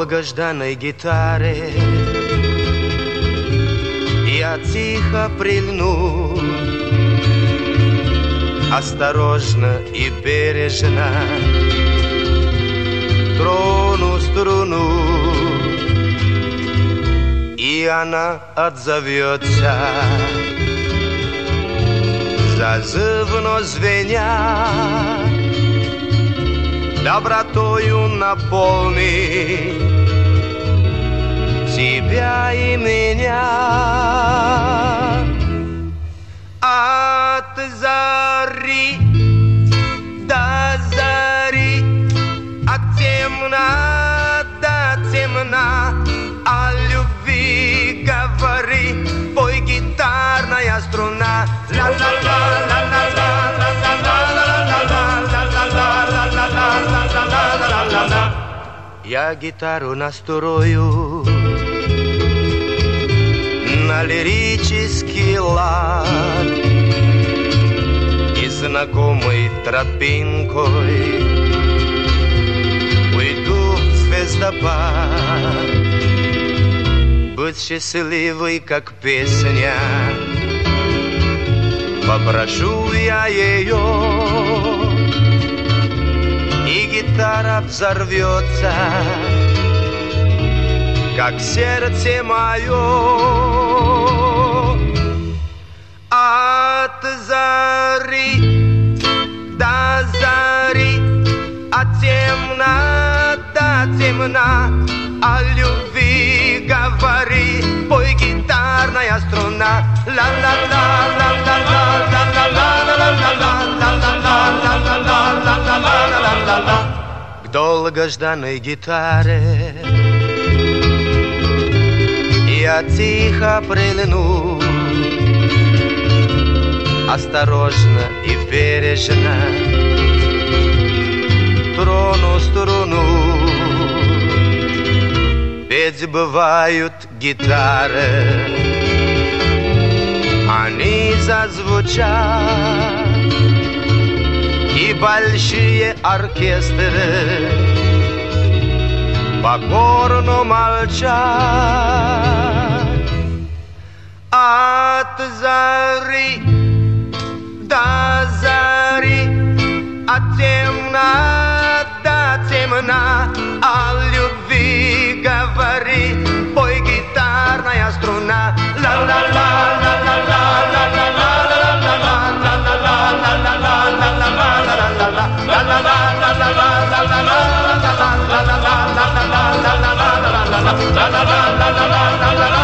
долгожданной гитаре я тихо прильну, осторожно и бережно трону струну, и она отзовется, зазывно звеня, добротою наполни тебя и меня. От зари до зари, от темна до темна, о любви говори, пой гитарная струна. Я гитару настрою на лирический лад, и знакомой тропинкой уйду в звездопад. Будь счастливой, как песня, попрошу я ее, и гитара взорвется, как сердце мое. От зари до зари, от темна до темна, о любви говори, пой гитарная струна. К долгожданной гитаре я тихо прильну, осторожно и бережно трону струну. Ведь бывают гитары, они зазвучат, и большие оркестры покорно молчат. От зари до зари, от темна до темна, о любви говори, пой гитарная струна. La